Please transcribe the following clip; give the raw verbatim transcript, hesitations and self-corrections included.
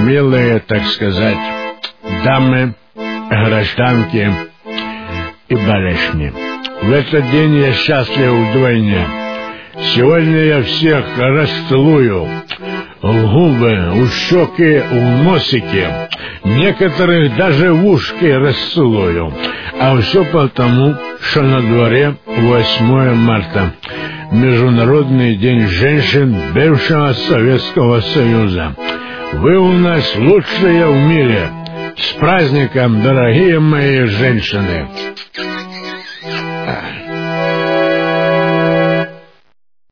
милые, так сказать, дамы, гражданки и барышни. В этот день я счастлив вдвойне. Сегодня я всех расцелую в губы, в щеки, в носики, некоторых даже в ушки расцелую. А все потому, что на дворе восьмое марта, Международный день женщин бывшего Советского Союза. Вы у нас лучшие в мире. С праздником, дорогие мои женщины!